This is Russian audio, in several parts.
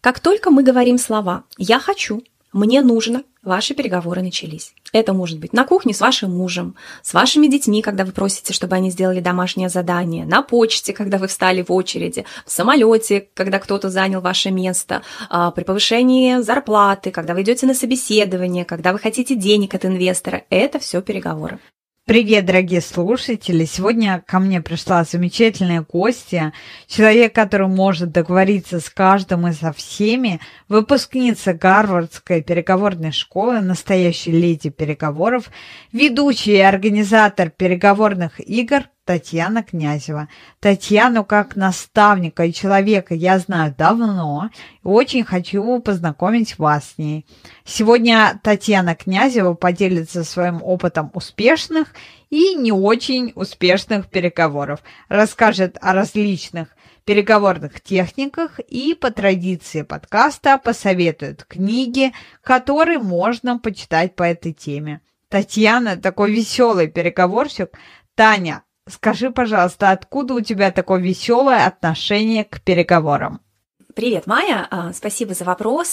Как только мы говорим слова «я хочу», «мне нужно», ваши переговоры начались. Это может быть на кухне с вашим мужем, с вашими детьми, когда вы просите, чтобы они сделали домашнее задание, на почте, когда вы встали в очереди, в самолете, когда кто-то занял ваше место, при повышении зарплаты, когда вы идете на собеседование, когда вы хотите денег от инвестора. Это все переговоры. Привет, дорогие слушатели! Сегодня ко мне пришла замечательная гостья, человек, который может договориться с каждым и со всеми, выпускница Гарвардской переговорной школы, настоящая леди переговоров, ведущая и организатор переговорных игр Татьяна Князева. Татьяну как наставника и человека я знаю давно и очень хочу познакомить вас с ней. Сегодня Татьяна Князева поделится своим опытом успешных и не очень успешных переговоров, расскажет о различных переговорных техниках и по традиции подкаста посоветует книги, которые можно почитать по этой теме. Татьяна такой веселый переговорщик. Таня, скажи, пожалуйста, откуда у тебя такое веселое отношение к переговорам? Привет, Майя, спасибо за вопрос.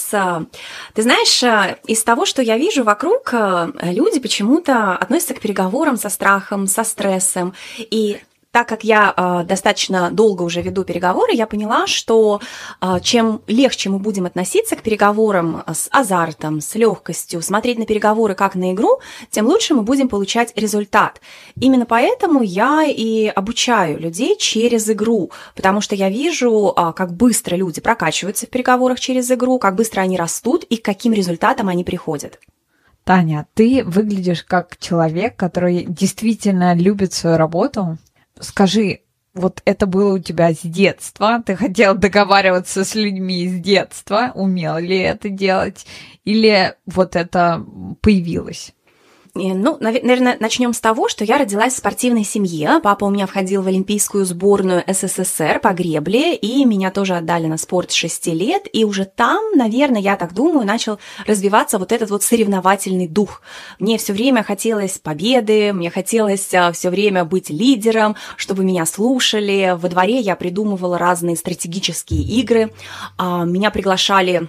Ты знаешь, из того, что я вижу вокруг, люди почему-то относятся к переговорам со страхом, со стрессом. И так как я достаточно долго уже веду переговоры, я поняла, что чем легче мы будем относиться к переговорам с азартом, с легкостью, смотреть на переговоры как на игру, тем лучше мы будем получать результат. Именно поэтому я и обучаю людей через игру, потому что я вижу, как быстро люди прокачиваются в переговорах через игру, как быстро они растут и к каким результатам они приходят. Таня, ты выглядишь как человек, который действительно любит свою работу. Скажи, вот это было у тебя с детства? Ты хотел договариваться с людьми с детства? Умел ли это делать? Или вот это появилось? Ну, наверное, начнем с того, что я родилась в спортивной семье. Папа у меня входил в олимпийскую сборную СССР по гребле, и меня тоже отдали на спорт с 6 лет. И уже там, наверное, я так думаю, начал развиваться вот этот вот соревновательный дух. Мне все время хотелось победы, мне хотелось все время быть лидером, чтобы меня слушали. Во дворе я придумывала разные стратегические игры. Меня приглашали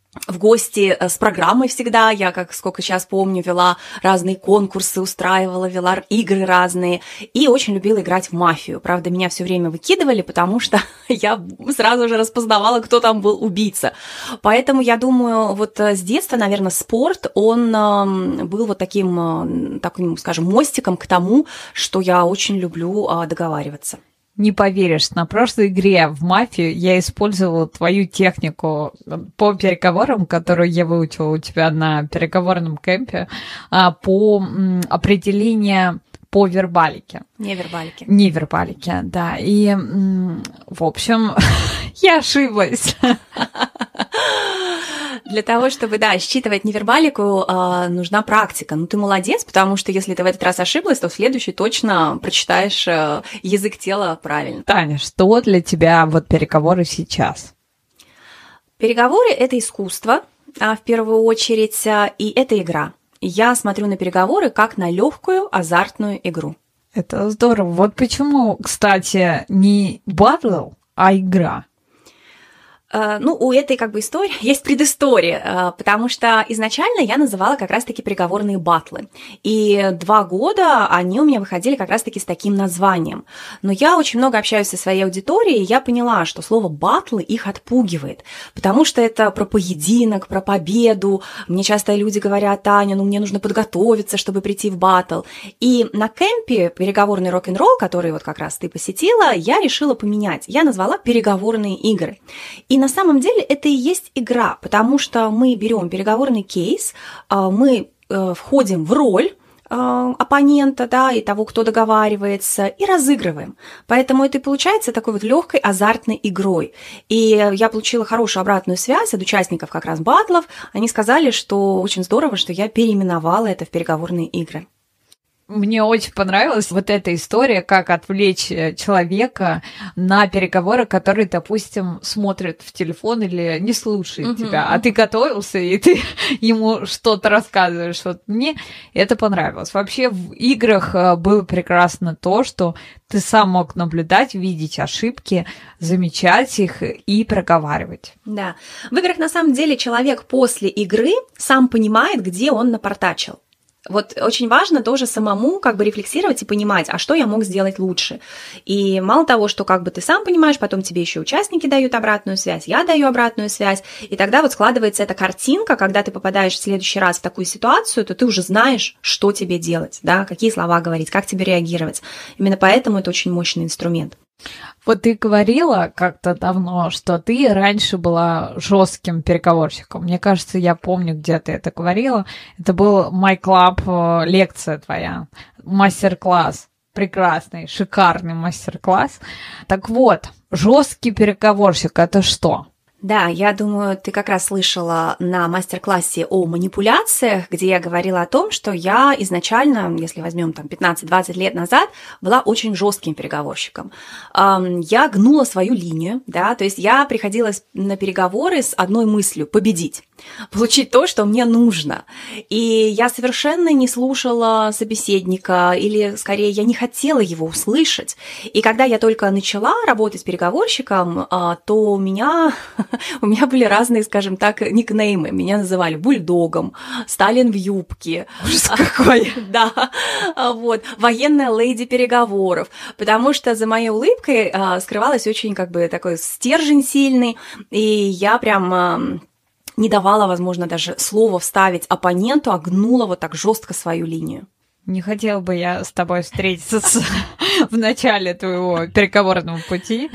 в гости с программой всегда. Я, сколько сейчас помню, вела разные конкурсы, устраивала, вела игры разные. И очень любила играть в мафию. Правда, меня все время выкидывали, потому что я сразу же распознавала, кто там был убийца. Поэтому, я думаю, вот с детства, наверное, спорт, он был вот таким, скажем, мостиком к тому, что я очень люблю договариваться. Не поверишь, на прошлой игре в мафию я использовала твою технику по переговорам, которую я выучила у тебя на переговорном кемпе, по определению по вербалике. Невербалике, да. И, в общем, я ошиблась. Для того, чтобы, считывать невербалику, нужна практика. Ну, ты молодец, потому что если ты в этот раз ошиблась, то в следующий точно прочитаешь язык тела правильно. Таня, что для тебя вот переговоры сейчас? Переговоры – это искусство, в первую очередь, и это игра. Я смотрю на переговоры как на легкую азартную игру. Это здорово. Вот почему, кстати, не батл, а игра? Ну, у этой истории есть предыстория, потому что изначально я называла как раз-таки переговорные баттлы. И 2 года они у меня выходили как раз-таки с таким названием. Но я очень много общаюсь со своей аудиторией, и я поняла, что слово баттлы их отпугивает, потому что это про поединок, про победу. Мне часто люди говорят: Таня, мне нужно подготовиться, чтобы прийти в баттл. И на кемпе переговорный рок-н-ролл, который вот как раз ты посетила, я решила поменять. Я назвала переговорные игры. И на самом деле это и есть игра, потому что мы берем переговорный кейс, мы входим в роль оппонента, и того, кто договаривается, и разыгрываем. Поэтому это и получается такой вот легкой азартной игрой. И я получила хорошую обратную связь от участников как раз баттлов. Они сказали, что очень здорово, что я переименовала это в переговорные игры. Мне очень понравилась вот эта история, как отвлечь человека на переговоры, который, допустим, смотрит в телефон или не слушает тебя, а ты готовился, и ты ему что-то рассказываешь. Вот мне это понравилось. Вообще в играх было прекрасно то, что ты сам мог наблюдать, видеть ошибки, замечать их и проговаривать. Да. В играх, на самом деле, человек после игры сам понимает, где он напортачил. Вот очень важно тоже самому как бы рефлексировать и понимать, а что я мог сделать лучше. И мало того, что как бы ты сам понимаешь, потом тебе еще участники дают обратную связь, я даю обратную связь, и тогда вот складывается эта картинка, когда ты попадаешь в следующий раз в такую ситуацию, то ты уже знаешь, что тебе делать, да, какие слова говорить, как тебе реагировать. Именно поэтому это очень мощный инструмент. Вот ты говорила как-то давно, что ты раньше была жестким переговорщиком. Мне кажется, я помню, где ты это говорила. Это был My Club лекция твоя, мастер-класс. Прекрасный, шикарный мастер-класс. Так вот, жесткий переговорщик – это что? Да, я думаю, ты как раз слышала на мастер-классе о манипуляциях, где я говорила о том, что я изначально, если возьмем там 15-20 лет назад, была очень жестким переговорщиком. Я гнула свою линию, да, то есть я приходила на переговоры с одной мыслью – победить. Получить то, что мне нужно. И я совершенно не слушала собеседника, или, скорее, я не хотела его услышать. И когда я только начала работать переговорщиком, то у меня были разные, скажем так, никнеймы. Меня называли бульдогом, Сталин в юбке. Ужас какой! Да, вот, военная леди переговоров. Потому что за моей улыбкой скрывалась очень как бы такой стержень сильный, и я прям не давала, возможно, даже слово вставить оппоненту, а гнула вот так жестко свою линию. Не хотела бы я с тобой встретиться в начале твоего переговорного пути.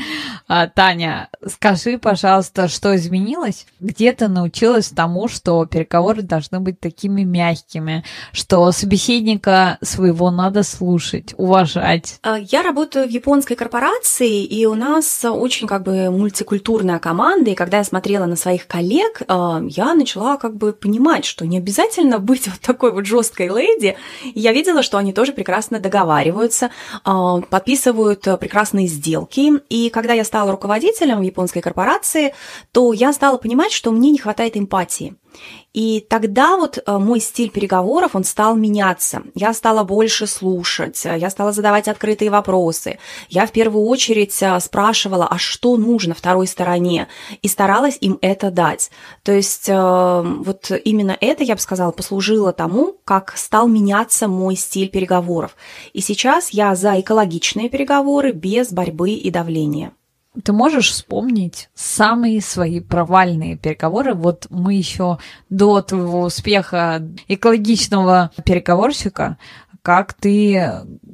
Таня, скажи, пожалуйста, что изменилось? Где ты научилась тому, что переговоры должны быть такими мягкими, что собеседника своего надо слушать, уважать? Я работаю в японской корпорации, и у нас очень как бы мультикультурная команда, и когда я смотрела на своих коллег, я начала как бы понимать, что не обязательно быть вот такой вот жесткой леди. Я видела, что они тоже прекрасно договариваются, подписывают прекрасные сделки. И когда я стала руководителем в японской корпорации, то я стала понимать, что мне не хватает эмпатии. И тогда вот мой стиль переговоров, он стал меняться. Я стала больше слушать, я стала задавать открытые вопросы. Я в первую очередь спрашивала, а что нужно второй стороне, и старалась им это дать. То есть вот именно это, я бы сказала, послужило тому, как стал меняться мой стиль переговоров. И сейчас я за экологичные переговоры без борьбы и давления. Ты можешь вспомнить самые свои провальные переговоры? Вот мы еще до твоего успеха экологичного переговорщика, как ты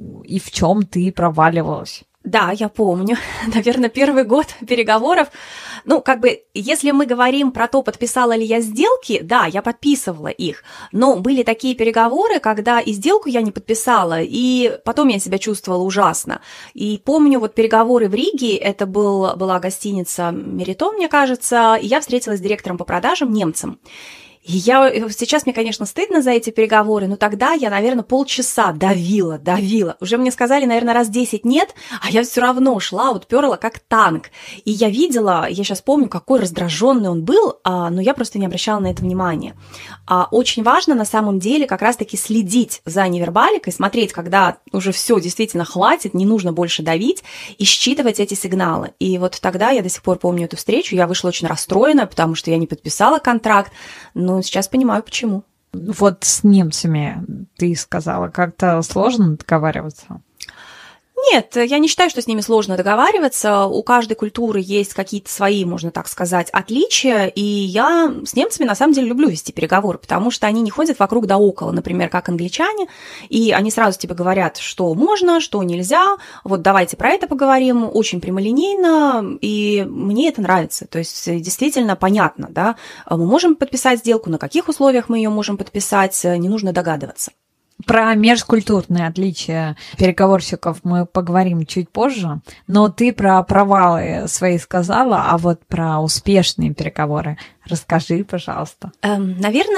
и в чем ты проваливалась? Да, я помню. Наверное, первый год переговоров. Ну, как бы, если мы говорим про то, подписала ли я сделки, да, я подписывала их. Но были такие переговоры, когда и сделку я не подписала, и потом я себя чувствовала ужасно. И помню вот переговоры в Риге, это была гостиница «Меритон», мне кажется, и я встретилась с директором по продажам, немцем. И сейчас мне, конечно, стыдно за эти переговоры, но тогда я, наверное, полчаса давила. Уже мне сказали, наверное, раз 10 нет, а я все равно шла, вот перла как танк. И я видела, я сейчас помню, какой раздраженный он был, но я просто не обращала на это внимания. Очень важно на самом деле как раз-таки следить за невербаликой, смотреть, когда уже все действительно хватит, не нужно больше давить, и считывать эти сигналы. И вот тогда я до сих пор помню эту встречу, я вышла очень расстроена, потому что я не подписала контракт, но сейчас понимаю, почему. Вот с немцами, ты сказала, как-то сложно договариваться? Нет, я не считаю, что с ними сложно договариваться. У каждой культуры есть какие-то свои, можно так сказать, отличия. И я с немцами, на самом деле, люблю вести переговоры, потому что они не ходят вокруг да около, например, как англичане. И они сразу тебе говорят, что можно, что нельзя. Вот давайте про это поговорим. Очень прямолинейно, и мне это нравится. То есть действительно понятно, да. Мы можем подписать сделку, на каких условиях мы ее можем подписать, не нужно догадываться. Про межкультурные отличия переговорщиков мы поговорим чуть позже, но ты про провалы свои сказала, а вот про успешные переговоры расскажи, пожалуйста. Наверное,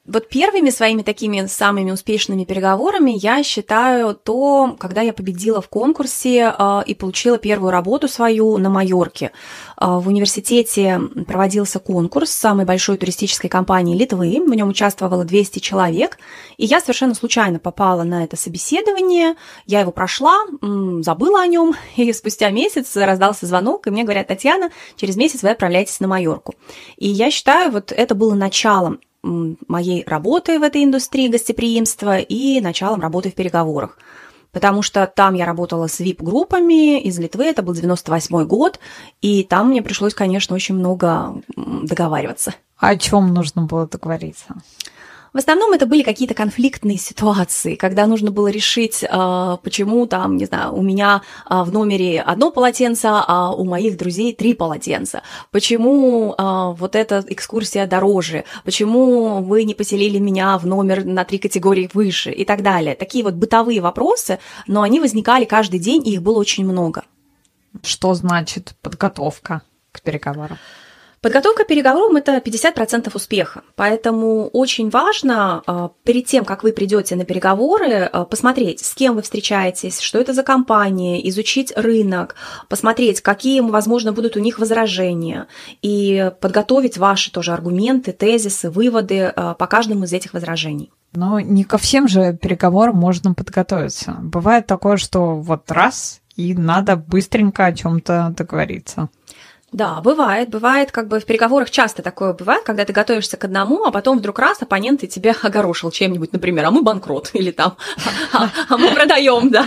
Вот первыми своими такими самыми успешными переговорами я считаю то, когда я победила в конкурсе и получила первую работу свою на Майорке. В университете проводился конкурс самой большой туристической компании Литвы, в нем участвовало 200 человек, и я совершенно случайно попала на это собеседование, я его прошла, забыла о нем, и спустя месяц раздался звонок, и мне говорят: Татьяна, через месяц вы отправляетесь на Майорку. И я считаю, вот это было началом моей работы в этой индустрии гостеприимства и началом работы в переговорах. Потому что там я работала с VIP-группами из Литвы, это был 98-й год, и там мне пришлось, конечно, очень много договариваться. А о чем нужно было договориться? В основном это были какие-то конфликтные ситуации, когда нужно было решить, почему там, не знаю, у меня в номере одно полотенце, а у моих друзей 3 полотенца, почему вот эта экскурсия дороже, почему вы не поселили меня в номер на 3 категории выше и так далее. Такие вот бытовые вопросы, но они возникали каждый день, и их было очень много. Что значит подготовка к переговорам? Подготовка к переговорам – это 50% успеха, поэтому очень важно перед тем, как вы придете на переговоры, посмотреть, с кем вы встречаетесь, что это за компания, изучить рынок, посмотреть, какие, возможно, будут у них возражения, и подготовить ваши тоже аргументы, тезисы, выводы по каждому из этих возражений. Но не ко всем же переговорам можно подготовиться. Бывает такое, что вот раз, и надо быстренько о чем-то договориться. Да, бывает, как бы в переговорах часто такое бывает, когда ты готовишься к одному, а потом вдруг раз оппонент и тебя огорошил чем-нибудь, например, а мы банкрот, или там, а мы продаем, да,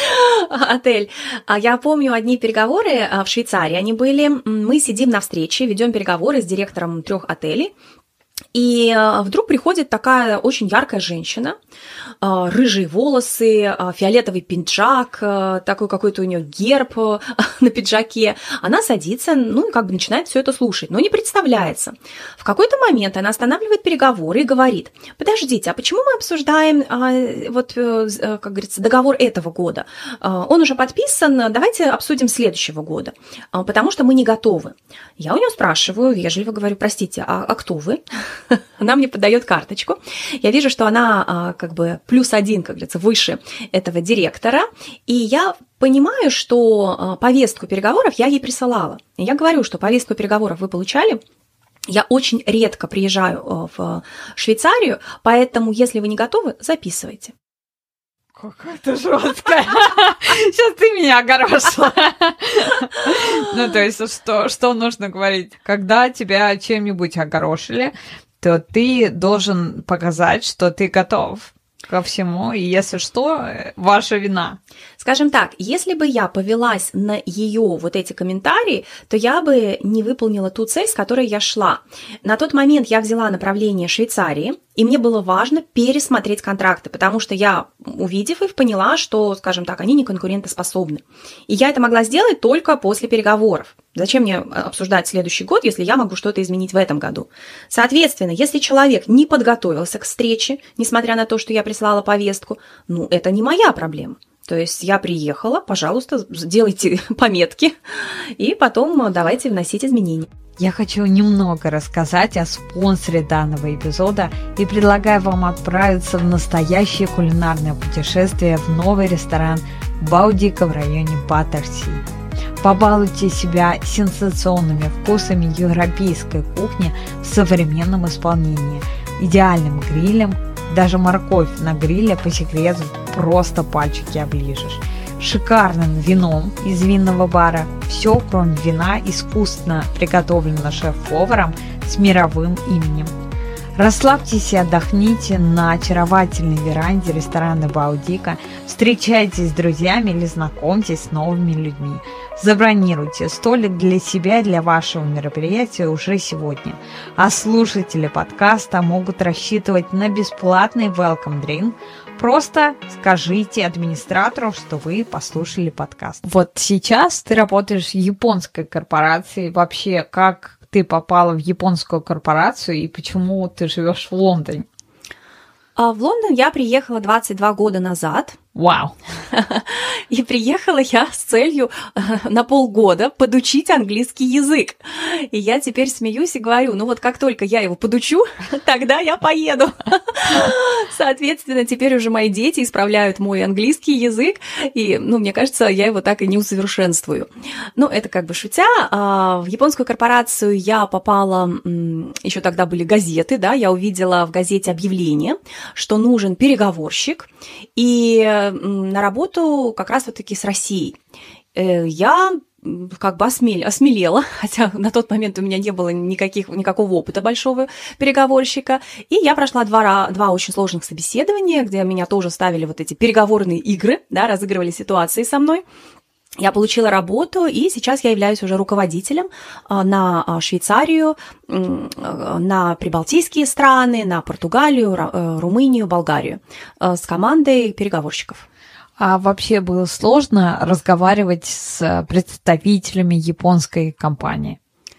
отель. Я помню одни переговоры в Швейцарии, они были, мы сидим на встрече, ведем переговоры с директором 3 отелей, и вдруг приходит такая очень яркая женщина, рыжие волосы, фиолетовый пиджак, такой какой-то у нее герб на пиджаке. Она садится, ну и как бы начинает все это слушать, но не представляется. В какой-то момент она останавливает переговоры и говорит: подождите, а почему мы обсуждаем вот, как говорится, договор этого года? Он уже подписан, давайте обсудим следующего года, потому что мы не готовы. Я у нее спрашиваю, вежливо говорю: простите, а кто вы? Она мне подает карточку. Я вижу, что она как бы +1, как говорится, выше этого директора. И я понимаю, что повестку переговоров я ей присылала. И я говорю, что повестку переговоров вы получали. Я очень редко приезжаю в Швейцарию, поэтому, если вы не готовы, записывайте. Какая ты жесткая. Сейчас ты меня огорошила. Ну, то есть, что нужно говорить? Когда тебя чем-нибудь огорошили, то ты должен показать, что ты готов ко всему, и если что, ваша вина. Скажем так, если бы я повелась на ее вот эти комментарии, то я бы не выполнила ту цель, с которой я шла. На тот момент я взяла направление Швейцарии, и мне было важно пересмотреть контракты, потому что я, увидев их, поняла, что, скажем так, они не конкурентоспособны. И я это могла сделать только после переговоров. Зачем мне обсуждать следующий год, если я могу что-то изменить в этом году? Соответственно, если человек не подготовился к встрече, несмотря на то, что я прислала повестку, ну, это не моя проблема. То есть я приехала, пожалуйста, сделайте пометки, и потом давайте вносить изменения. Я хочу немного рассказать о спонсоре данного эпизода и предлагаю вам отправиться в настоящее кулинарное путешествие в новый ресторан Баудика в районе Баттерси. Побалуйте себя сенсационными вкусами европейской кухни в современном исполнении, идеальным грилем, даже морковь на гриле, по секрету, просто пальчики оближешь. Шикарным вином из винного бара, все кроме вина искусственно приготовлено шеф-поваром с мировым именем. Расслабьтесь и отдохните на очаровательной веранде ресторана Баудика, встречайтесь с друзьями или знакомьтесь с новыми людьми. Забронируйте столик для себя и для вашего мероприятия уже сегодня. А слушатели подкаста могут рассчитывать на бесплатный welcome drink. Просто скажите администратору, что вы послушали подкаст. Вот сейчас ты работаешь в японской корпорации. Вообще, как ты попала в японскую корпорацию и почему ты живешь в Лондоне? В Лондон я приехала 22 года назад. Вау! И приехала я с целью на полгода подучить английский язык. И я теперь смеюсь и говорю, ну вот как только я его подучу, тогда я поеду. Соответственно, теперь уже мои дети исправляют мой английский язык, и, мне кажется, я его так и не усовершенствую. Это как бы шутя. В японскую корпорацию я попала, еще тогда были газеты, да, я увидела в газете объявление, что нужен переговорщик, и на работу как раз вот таки с Россией. Я как бы осмелела, хотя на тот момент у меня не было никакого опыта большого переговорщика, и я прошла два очень сложных собеседования, где меня тоже ставили вот эти переговорные игры, да, разыгрывали ситуации со мной. Я получила работу, и сейчас я являюсь уже руководителем на Швейцарию, на прибалтийские страны, на Португалию, Румынию, Болгарию с командой переговорщиков. А вообще было сложно разговаривать с представителями японской компании?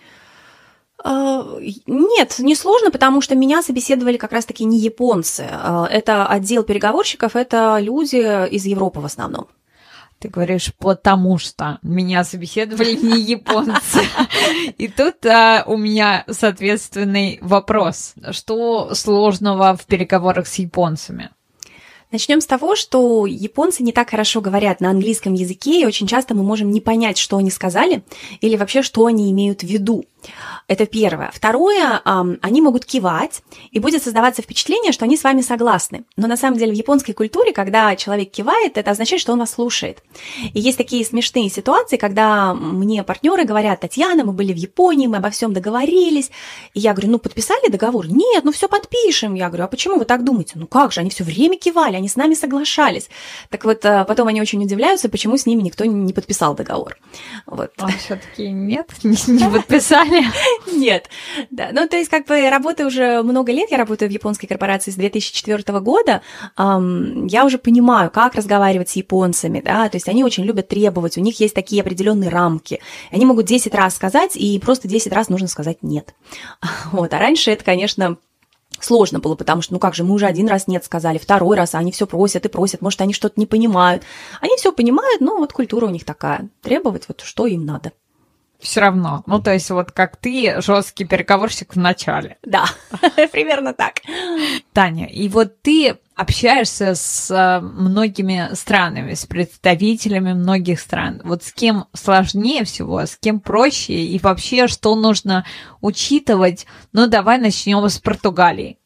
Нет, не сложно, потому что меня собеседовали как раз-таки не японцы. Это отдел переговорщиков, это люди из Европы в основном. Ты говоришь, потому что меня собеседовали не японцы. И тут у меня соответственный вопрос. Что сложного в переговорах с японцами? Начнем с того, что японцы не так хорошо говорят на английском языке, и очень часто мы можем не понять, что они сказали, или вообще, что они имеют в виду. Это первое. Второе, они могут кивать, и будет создаваться впечатление, что они с вами согласны. Но на самом деле в японской культуре, когда человек кивает, это означает, что он вас слушает. И есть такие смешные ситуации, когда мне партнеры говорят: Татьяна, мы были в Японии, мы обо всем договорились. И я говорю, подписали договор? Нет, все подпишем. Я говорю, а почему вы так думаете? Как же, они все время кивали, они с нами соглашались. Так вот, потом они очень удивляются, почему с ними никто не подписал договор. Вот. А все-таки нет, не подписали? Нет. Да. То есть, как бы, работаю уже много лет, я работаю в японской корпорации с 2004 года, я уже понимаю, как разговаривать с японцами, да, то есть они очень любят требовать, у них есть такие определенные рамки, они могут 10 раз сказать, и просто 10 раз нужно сказать «нет». Вот. А раньше это, конечно, сложно было, потому что, как же, мы уже один раз «нет» сказали, второй раз, а они все просят и просят, может, они что-то не понимают. Они все понимают, но вот культура у них такая, требовать вот что им надо. Все равно. То есть вот как ты, жесткий переговорщик в начале. Да, примерно так. Таня, и вот ты общаешься с многими странами, с представителями многих стран. Вот с кем сложнее всего, с кем проще, и вообще, что нужно учитывать? Давай начнем с Португалии.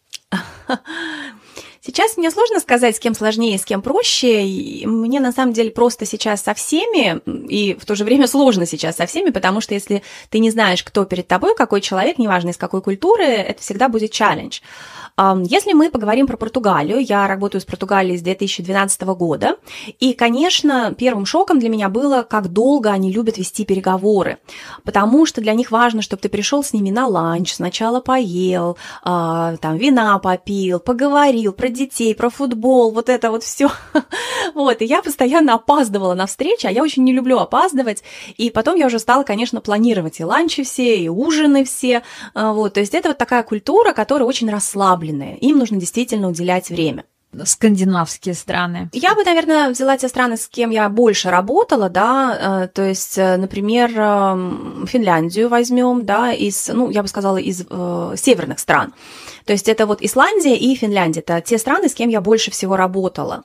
Сейчас мне сложно сказать, с кем сложнее, с кем проще. И мне на самом деле просто сейчас со всеми, и в то же время сложно сейчас со всеми, потому что если ты не знаешь, кто перед тобой, какой человек, неважно из какой культуры, это всегда будет челлендж. Если мы поговорим про Португалию, я работаю с Португалией с 2012 года, и, конечно, первым шоком для меня было, как долго они любят вести переговоры, потому что для них важно, чтобы ты пришел с ними на ланч, сначала поел, вина попил, поговорил про детей, про футбол, вот это вот все. Вот, и я постоянно опаздывала на встречи, а я очень не люблю опаздывать, и потом я уже стала, конечно, планировать и ланчи все, и ужины все, вот, то есть это вот такая культура, которая очень расслабленная. Им нужно действительно уделять время. Скандинавские страны. Я бы, наверное, взяла те страны, с кем я больше работала, да, то есть, например, Финляндию возьмем, да, я бы сказала, из северных стран. То есть это вот Исландия и Финляндия, это те страны, с кем я больше всего работала.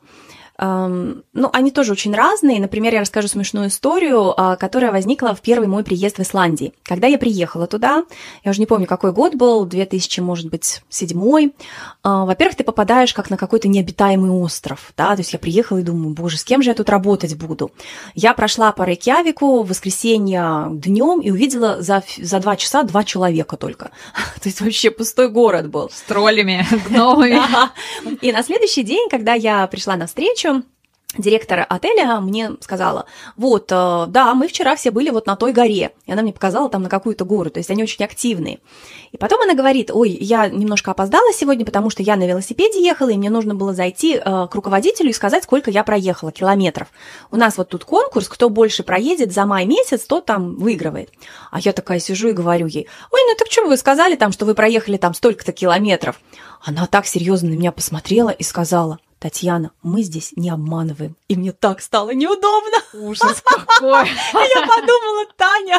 Они тоже очень разные. Например, я расскажу смешную историю, которая возникла в первый мой приезд в Исландию. Когда я приехала туда, я уже не помню, какой год был, 2000, может быть, 2007. Во-первых, ты попадаешь как на какой-то необитаемый остров, да, то есть я приехала и думаю, боже, с кем же я тут работать буду? Я прошла по Рейкьявику в воскресенье днем и увидела за 2 часа 2 человека только. То есть вообще пустой город был. С троллями, гномами. И на следующий день, когда я пришла на встречу, директор отеля мне сказала, да, мы вчера все были вот на той горе. И она мне показала там на какую-то гору, то есть они очень активные. И потом она говорит, я немножко опоздала сегодня, потому что я на велосипеде ехала, и мне нужно было зайти к руководителю и сказать, сколько я проехала километров. У нас вот тут конкурс, кто больше проедет за май месяц, тот там выигрывает. А я такая сижу и говорю ей, так что вы сказали там, что вы проехали там столько-то километров? Она так серьезно на меня посмотрела и сказала, Татьяна, мы здесь не обманываем. И мне так стало неудобно. Ужас какой! Я подумала, Таня,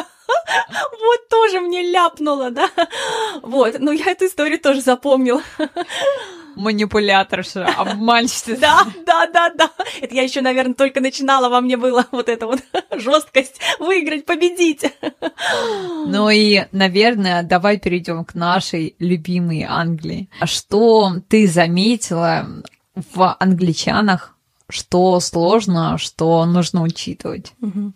вот тоже мне ляпнула, да? Вот, ну я эту историю тоже запомнила. Манипуляторша, обманщица. Да. Это я еще, наверное, только начинала, во мне была вот эта вот жесткость выиграть, победить. Ну и, наверное, давай перейдем к нашей любимой Англии. Что ты заметила в англичанах, что сложно, что нужно учитывать?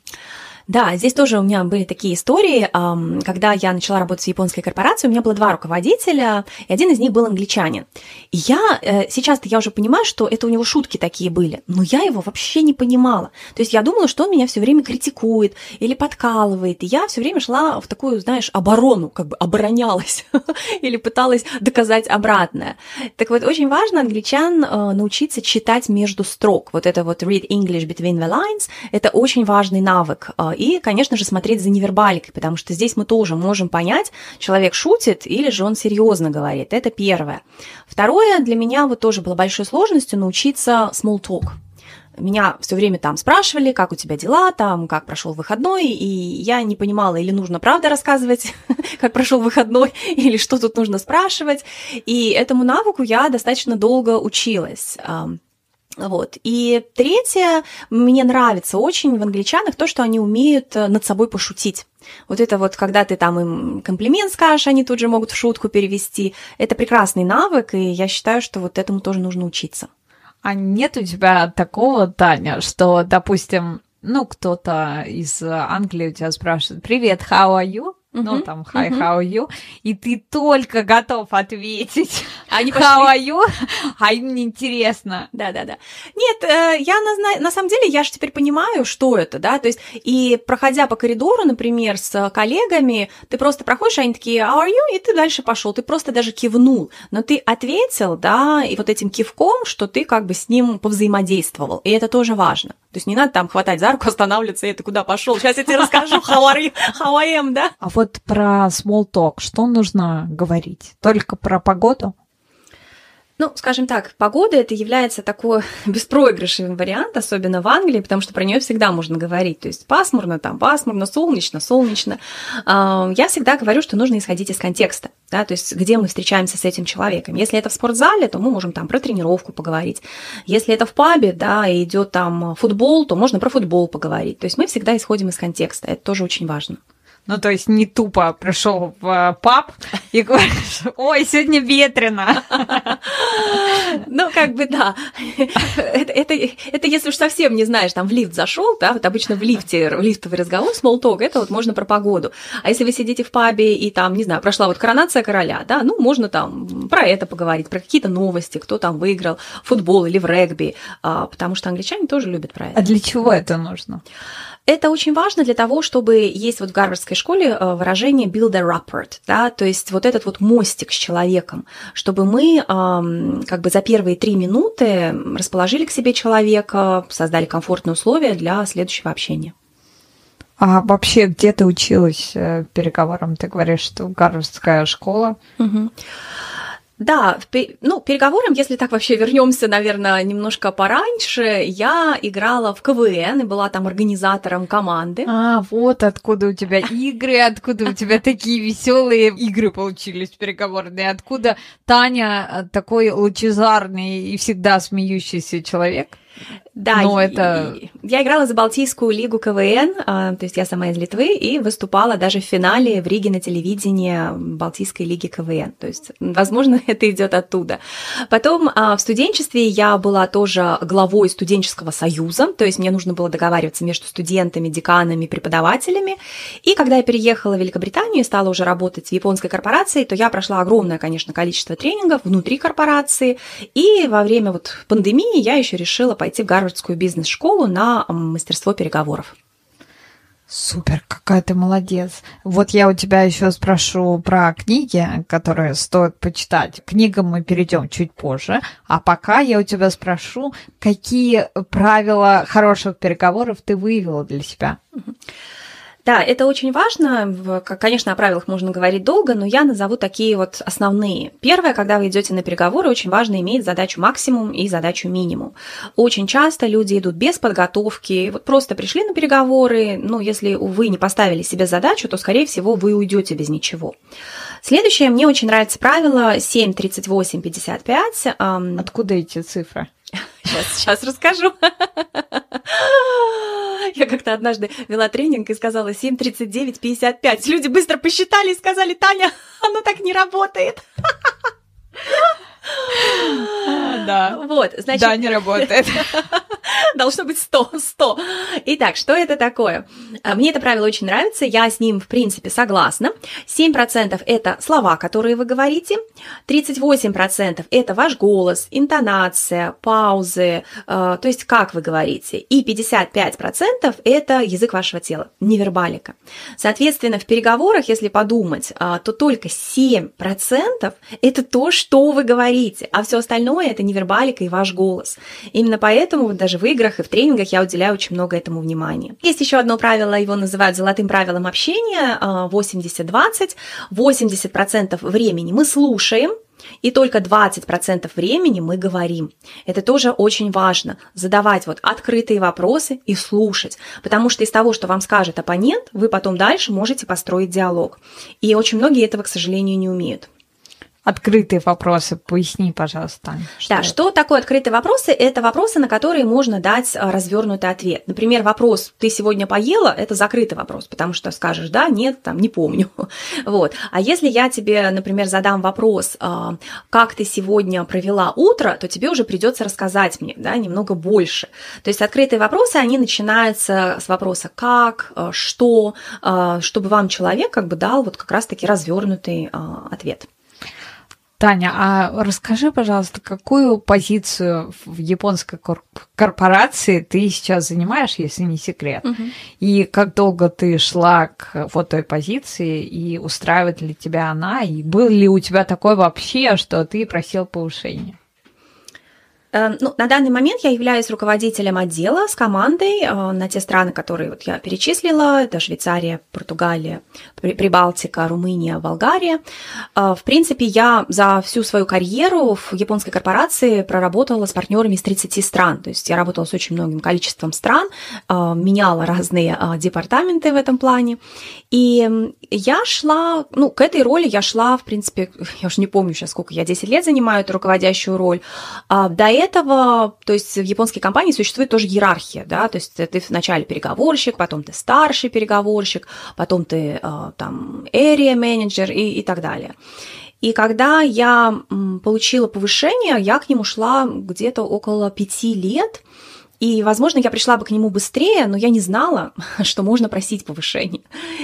Да, здесь тоже у меня были такие истории. Когда я начала работать в японской корпорации, у меня было 2 руководителя, и один из них был англичанин. И сейчас-то я уже понимаю, что это у него шутки такие были, но я его вообще не понимала. То есть я думала, что он меня все время критикует или подкалывает, и я все время шла в такую, знаешь, оборону, как бы оборонялась или пыталась доказать обратное. Так вот, очень важно англичан научиться читать между строк. Вот это вот read English between the lines, это очень важный навык. И, конечно же, смотреть за невербаликой, потому что здесь мы тоже можем понять, человек шутит или же он серьезно говорит. Это первое. Второе, для меня вот тоже было большой сложностью научиться small talk. Меня все время там спрашивали, как у тебя дела, там, как прошел выходной, и я не понимала, или нужно правда рассказывать, как прошел выходной, или что тут нужно спрашивать. И этому навыку я достаточно долго училась. Вот. И третье, мне нравится очень в англичанах то, что они умеют над собой пошутить. Вот это вот, когда ты там им комплимент скажешь, они тут же могут в шутку перевести. Это прекрасный навык, и я считаю, что вот этому тоже нужно учиться. А нет у тебя такого, Таня, что, допустим, кто-то из Англии у тебя спрашивает: «Привет, how are you?» Ну, там, hi, how are you? И ты только готов ответить how are you? А им неинтересно. Да. Нет, я на самом деле, я же теперь понимаю, что это, да, то есть, и проходя по коридору, например, с коллегами, ты просто проходишь, они такие how are you? И ты дальше пошел, ты просто даже кивнул, но ты ответил, да, и вот этим кивком, что ты как бы с ним повзаимодействовал, и это тоже важно. То есть не надо там хватать за руку, останавливаться, и ты куда пошел? Сейчас я тебе расскажу, how are you, how I am, да? А вот про small talk что нужно говорить? Только про погоду? Ну, скажем так, погода это является такой беспроигрышный вариант, особенно в Англии, потому что про нее всегда можно говорить. То есть пасмурно, солнечно. Я всегда говорю, что нужно исходить из контекста, да, то есть где мы встречаемся с этим человеком. Если это в спортзале, то мы можем там про тренировку поговорить. Если это в пабе, да, и идет там футбол, то можно про футбол поговорить. То есть мы всегда исходим из контекста, это тоже очень важно. Ну, то есть не тупо пришел в паб и говоришь: ой, сегодня ветрено. Ну, как бы, да. Это если уж совсем не знаешь, там в лифт зашел, да, вот обычно в лифтовый разговор, small talk, это вот можно про погоду. А если вы сидите в пабе и там, не знаю, прошла вот коронация короля, да, ну, можно там про это поговорить, про какие-то новости, кто там выиграл в футбол или в регби, потому что англичане тоже любят про это. А для чего это нужно? Это очень важно для того, чтобы есть вот в гарвардской школе выражение build a rapport, да, то есть вот этот вот мостик с человеком, чтобы мы как бы за первые 3 минуты расположили к себе человека, создали комфортные условия для следующего общения. А вообще, где ты училась переговорам? Ты говоришь, что гарвардская школа. Да, переговорам, если так вообще вернемся, наверное, немножко пораньше, я играла в КВН и была там организатором команды. А, вот откуда у тебя игры, откуда у тебя такие веселые игры получились переговорные, откуда Таня такой лучезарный и всегда смеющийся человек. Да, я играла за Балтийскую лигу КВН, то есть я сама из Литвы, и выступала даже в финале в Риге на телевидении Балтийской лиги КВН, то есть, возможно, это идет оттуда. Потом в студенчестве я была тоже главой студенческого союза, то есть мне нужно было договариваться между студентами, деканами, преподавателями, и когда я переехала в Великобританию и стала уже работать в японской корпорации, то я прошла огромное, конечно, количество тренингов внутри корпорации, и во время вот пандемии я еще решила пойти в гарвардскую бизнес-школу на мастерство переговоров. Супер, какая ты молодец. Вот я у тебя еще спрошу про книги, которые стоит почитать. К книгам мы перейдем чуть позже. А пока я у тебя спрошу, какие правила хороших переговоров ты выявила для себя? Да, это очень важно. Конечно, о правилах можно говорить долго, но я назову такие вот основные. Первое, когда вы идете на переговоры, очень важно иметь задачу максимум и задачу минимум. Очень часто люди идут без подготовки, вот просто пришли на переговоры, ну, если вы не поставили себе задачу, то, скорее всего, вы уйдете без ничего. Следующее, мне очень нравится правило 7, 38, 55. Откуда эти цифры? Сейчас расскажу. Я как-то однажды вела тренинг и сказала 7, 39, 55. Люди быстро посчитали и сказали: Таня, оно так не работает. Да. Вот, значит, да, не работает. Должно быть 100. Итак, что это такое? Мне это правило очень нравится, я с ним, в принципе, согласна. 7% – это слова, которые вы говорите, 38% – это ваш голос, интонация, паузы, то есть как вы говорите, и 55% – это язык вашего тела, невербалика. Соответственно, в переговорах, если подумать, то только 7% – это то, что вы говорите, а все остальное – это невербалика и ваш голос. Именно поэтому вот даже в играх и в тренингах я уделяю очень много этому внимания. Есть еще одно правило, его называют золотым правилом общения, 80-20. 80% времени мы слушаем, и только 20% времени мы говорим. Это тоже очень важно, задавать вот открытые вопросы и слушать, потому что из того, что вам скажет оппонент, вы потом дальше можете построить диалог. И очень многие этого, к сожалению, не умеют. Открытые вопросы. Поясни, пожалуйста. Что такое открытые вопросы? Это вопросы, на которые можно дать развернутый ответ. Например, вопрос «ты сегодня поела?» – это закрытый вопрос, потому что скажешь «да», «нет», там, «не помню». Вот. А если я тебе, например, задам вопрос «как ты сегодня провела утро?», то тебе уже придется рассказать мне, да, немного больше. То есть открытые вопросы, они начинаются с вопроса «как?», «что?», чтобы вам человек как бы дал вот как раз-таки развернутый ответ. Таня, а расскажи, пожалуйста, какую позицию в японской корпорации ты сейчас занимаешь, если не секрет? И как долго ты шла к вот той позиции, и устраивает ли тебя она, и был ли у тебя такое вообще, что ты просил повышения? Ну, на данный момент я являюсь руководителем отдела с командой на те страны, которые вот я перечислила. Это Швейцария, Португалия, Прибалтика, Румыния, Болгария. В принципе, я за всю свою карьеру в японской корпорации проработала с партнерами из 30 стран. То есть я работала с очень многим количеством стран, меняла разные департаменты в этом плане. И я шла, ну, к этой роли я шла, в принципе, я уже не помню сейчас, сколько я, 10 лет занимаю эту руководящую роль. До этого, то есть в японской компании существует тоже иерархия, да, то есть ты вначале переговорщик, потом ты старший переговорщик, потом ты там area менеджер и так далее. И когда я получила повышение, я к нему шла где-то около 5 лет, и, возможно, я пришла бы к нему быстрее, но я не знала, что можно просить повышения.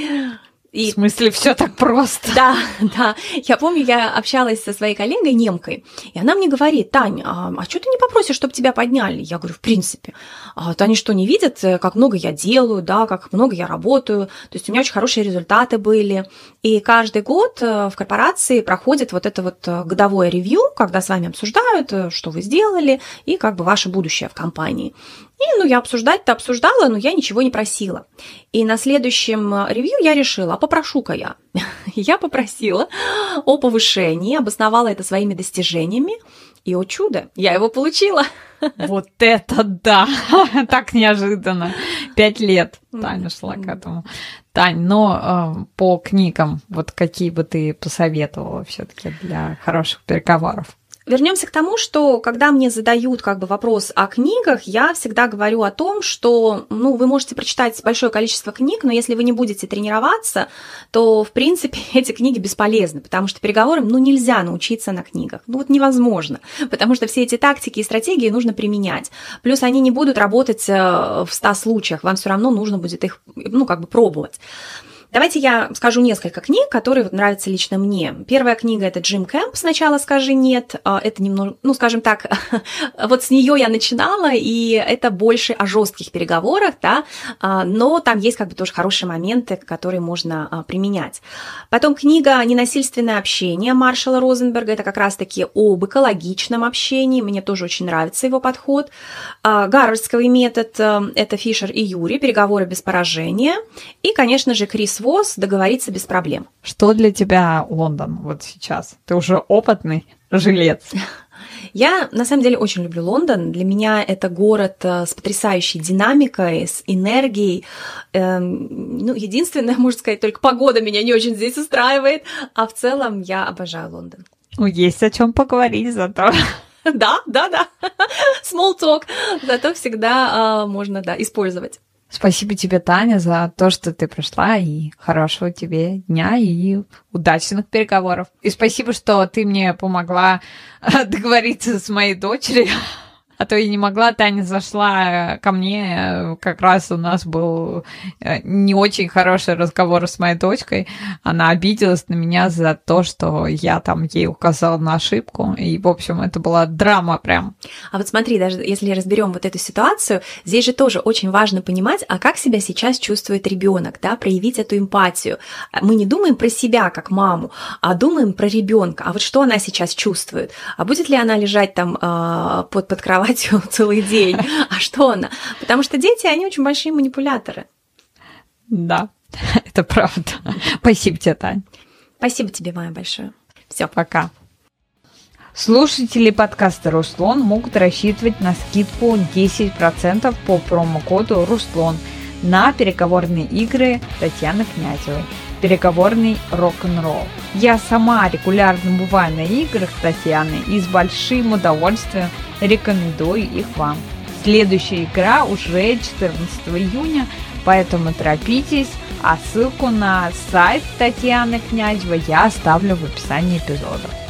В смысле, все так просто? Да. Я помню, я общалась со своей коллегой немкой, и она мне говорит: Тань, а что ты не попросишь, чтобы тебя подняли? Я говорю: в принципе. То они что, не видят, как много я делаю, да, как много я работаю? То есть у меня очень хорошие результаты были. И каждый год в корпорации проходит вот это вот годовое ревью, когда с вами обсуждают, что вы сделали, и как бы ваше будущее в компании. И, я обсуждать-то обсуждала, но я ничего не просила. И на следующем ревью я решила, а попрошу-ка я. Я попросила о повышении, обосновала это своими достижениями, и, о чудо, я его получила. Вот это да! Так неожиданно. 5 лет Таня шла к этому. Тань, но по книгам, вот какие бы ты посоветовала все-таки для хороших переговоров? Вернемся к тому, что когда мне задают как бы вопрос о книгах, я всегда говорю о том, что вы можете прочитать большое количество книг, но если вы не будете тренироваться, то, в принципе, эти книги бесполезны, потому что переговорам нельзя научиться на книгах. Невозможно, потому что все эти тактики и стратегии нужно применять. Плюс они не будут работать в 100 случаях, вам все равно нужно будет их пробовать. Давайте я скажу несколько книг, которые нравятся лично мне. Первая книга – это Джим Кэмп «Сначала скажи нет». Это немного, скажем так, вот с нее я начинала, и это больше о жестких переговорах, да, но там есть как бы тоже хорошие моменты, которые можно применять. Потом книга «Ненасильственное общение» Маршала Розенберга. Это как раз-таки об экологичном общении. Мне тоже очень нравится его подход. Гарвардский метод – это Фишер и Юри «Переговоры без поражения». И, конечно же, Крис Восс «Договориться без проблем». Что для тебя Лондон вот сейчас? Ты уже опытный жилец. Я, на самом деле, очень люблю Лондон. Для меня это город с потрясающей динамикой, с энергией. Единственное, можно сказать, только погода меня не очень здесь устраивает, а в целом я обожаю Лондон. Есть о чем поговорить зато. Да. Small talk. Зато всегда можно, использовать. Спасибо тебе, Таня, за то, что ты пришла, и хорошего тебе дня, и удачных переговоров. И спасибо, что ты мне помогла договориться с моей дочерью. А то я не могла, Таня зашла ко мне, как раз у нас был не очень хороший разговор с моей дочкой. Она обиделась на меня за то, что я там ей указала на ошибку. И, в общем, это была драма прям. А вот смотри, даже если разберем вот эту ситуацию, здесь же тоже очень важно понимать, а как себя сейчас чувствует ребенок, да, проявить эту эмпатию. Мы не думаем про себя как маму, а думаем про ребенка. А вот что она сейчас чувствует? А будет ли она лежать там под кроватью целый день? А что она? Потому что дети, они очень большие манипуляторы. Да, это правда. Спасибо тебе, Тань. Спасибо тебе, Майя, большое. Все, пока. Слушатели подкаста «Руслон» могут рассчитывать на скидку 10% по промокоду «Руслон» на переговорные игры Татьяны Князевой. Переговорный рок-н-ролл. Я сама регулярно бываю на играх Татьяны и с большим удовольствием рекомендую их вам. Следующая игра уже 14 июня, поэтому торопитесь, а ссылку на сайт Татьяны Князевой я оставлю в описании эпизода.